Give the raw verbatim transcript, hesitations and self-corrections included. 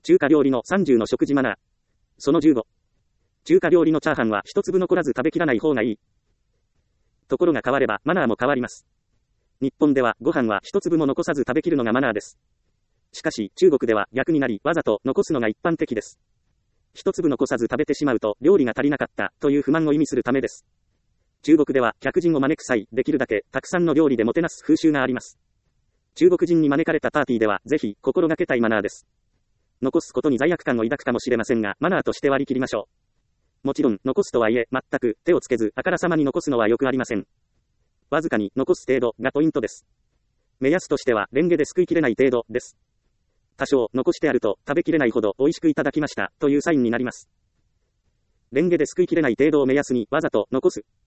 中華料理のさんじゅうの食事マナー。そのじゅうご。中華料理のチャーハンは一粒残らず食べきらない方がいい。ところが変わればマナーも変わります。日本ではご飯は一粒も残さず食べきるのがマナーです。しかし中国では逆になりわざと残すのが一般的です。一粒残さず食べてしまうと料理が足りなかったという不満を意味するためです。中国では客人を招く際、できるだけたくさんの料理でもてなす風習があります。中国人に招かれたパーティーではぜひ心がけたいマナーです。残すことに罪悪感を抱くかもしれませんが、マナーとして割り切りましょう。もちろん残すとはいえ全く手をつけずあからさまに残すのはよくありません。わずかに残す程度がポイントです。目安としてはレンゲですくいきれない程度です。多少残してあると食べきれないほど美味しくいただきましたというサインになります。レンゲですくいきれない程度を目安にわざと残す